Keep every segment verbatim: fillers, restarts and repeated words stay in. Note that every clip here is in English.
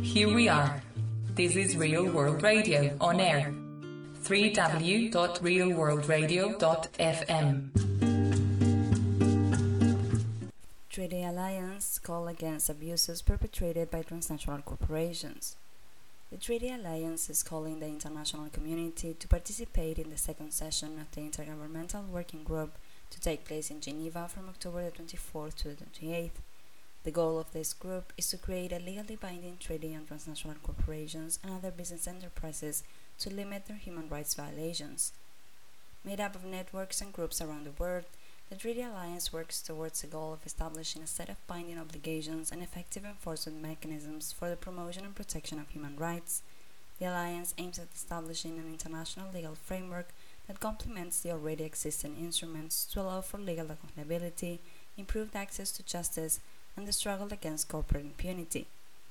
Here we are. This is Real World Radio on air. w w w dot real world radio dot f m. Treaty Alliance call against abuses perpetrated by transnational corporations. The Treaty Alliance is calling the international community to participate in the second session of the Intergovernmental Working Group to take place in Geneva from October the twenty-fourth to the twenty-eighth. The goal of this group is to create a legally binding treaty on transnational corporations and other business enterprises to limit their human rights violations. Made up of networks and groups around the world, the Treaty Alliance works towards the goal of establishing a set of binding obligations and effective enforcement mechanisms for the promotion and protection of human rights. The Alliance aims at establishing an international legal framework that complements the already existing instruments to allow for legal accountability, improved access to justice, and the struggle against corporate impunity.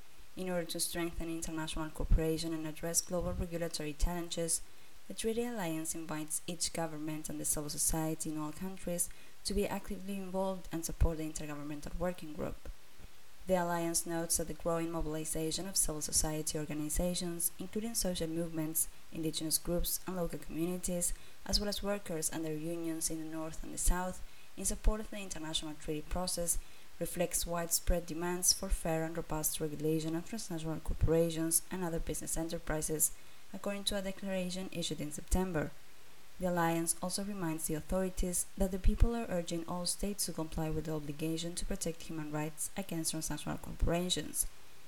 In order to strengthen international cooperation and address global regulatory challenges, the Treaty Alliance invites each government and the civil society in all countries to be actively involved and support the Intergovernmental Working Group. The Alliance notes that the growing mobilization of civil society organizations, including social movements, indigenous groups, and local communities, as well as workers and their unions in the North and the South, in support of the international treaty process, reflects widespread demands for fair and robust regulation of transnational corporations and other business enterprises, according to a declaration issued in September. The Alliance also reminds the authorities that the people are urging all states to comply with the obligation to protect human rights against transnational corporations.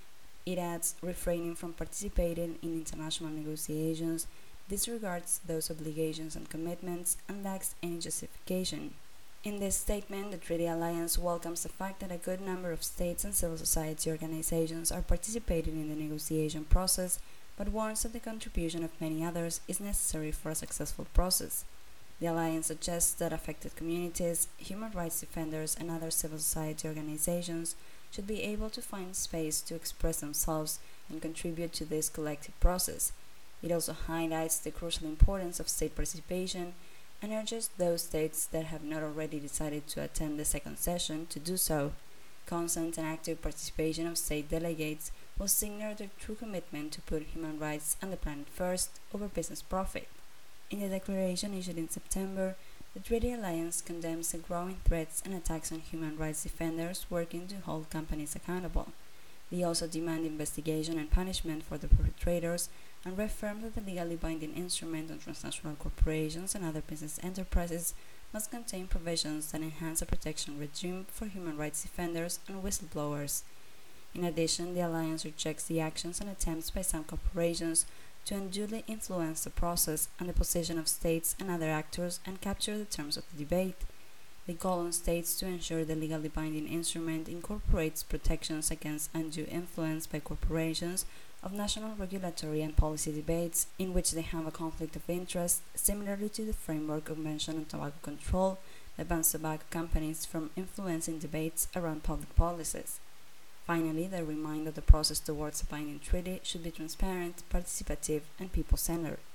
It adds, refraining from participating in international negotiations disregards those obligations and commitments and lacks any justification. In this statement, the Treaty Alliance welcomes the fact that a good number of states and civil society organizations are participating in the negotiation process, but warns that the contribution of many others is necessary for a successful process. The Alliance suggests that affected communities, human rights defenders, and other civil society organizations should be able to find space to express themselves and contribute to this collective process. It also highlights the crucial importance of state participation and urges those states that have not already decided to attend the second session to do so. Constant and active participation of state delegates will signal their true commitment to put human rights and the planet first over business profit. In the declaration issued in September, the Treaty Alliance condemns the growing threats and attacks on human rights defenders working to hold companies accountable. They also demand investigation and punishment for the perpetrators and reaffirm that the legally binding instrument on transnational corporations and other business enterprises must contain provisions that enhance a protection regime for human rights defenders and whistleblowers. In addition, the Alliance rejects the actions and attempts by some corporations to unduly influence the process and the position of states and other actors and capture the terms of the debate. They call on states to ensure the legally binding instrument incorporates protections against undue influence by corporations of national regulatory and policy debates in which they have a conflict of interest, similarly to the Framework Convention on Tobacco Control that bans tobacco companies from influencing debates around public policies. Finally, they remind that the process towards a binding treaty should be transparent, participative, and people-centered.